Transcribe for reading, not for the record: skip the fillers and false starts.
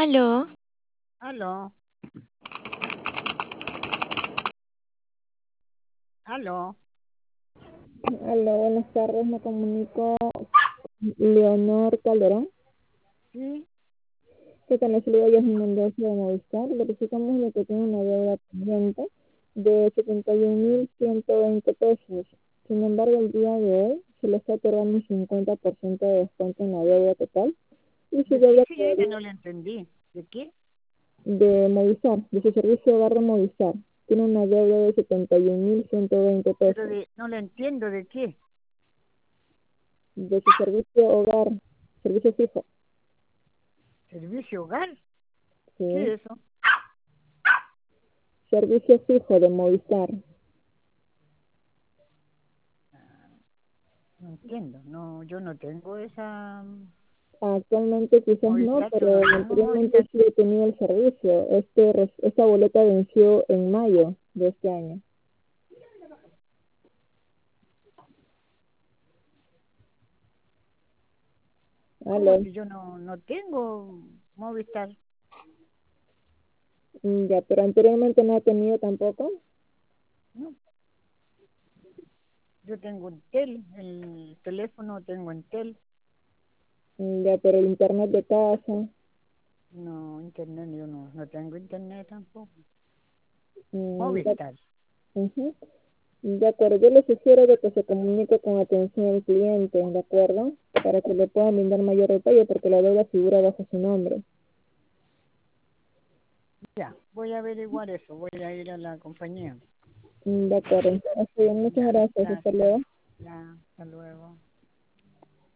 Aló, Aló, aló. Aló, buenas tardes, me comunico Leonor Calderón. Sí, ¿Qué tal? Les saludo Yasmin Mendoza de Movistar. Verificamos lo que tiene una deuda pendiente de 71.120 pesos. Sin embargo, el día de hoy se le está otorgando un 50% de descuento en la deuda total y su ¿de qué deuda señorita? No le entendí. ¿De qué? de Movistar, de su servicio hogar de Movistar. Tiene una deuda de 71.120 Pero pesos. no le entiendo de qué. De su servicio hogar, servicio fijo. ¿Servicio hogar? ¿Qué ¿Sí? es eso? Servicio fijo de Movistar. No entiendo. No, yo no tengo esa Actualmente quizás no, Movistar. Yo pero no tengo anteriormente Movistar. sí he tenido el servicio. Esta boleta venció en mayo de este año. ¿Cómo Aló. si yo no tengo Movistar? Ya, pero anteriormente no ha tenido tampoco. No, yo tengo Entel, el teléfono tengo Entel. Ya, pero el internet de casa. No, internet, yo no tengo internet tampoco. Ya, Movistar. ujú. De acuerdo, yo le sugiero de que se comunique con atención al cliente, ¿de acuerdo? Para que le puedan brindar mayor detalle porque la deuda figura bajo su nombre. Ya, voy a averiguar eso. Voy a ir a la compañía. De acuerdo. Está bien, muchas Ya, gracias. Hasta gracias. luego. Ya, hasta luego.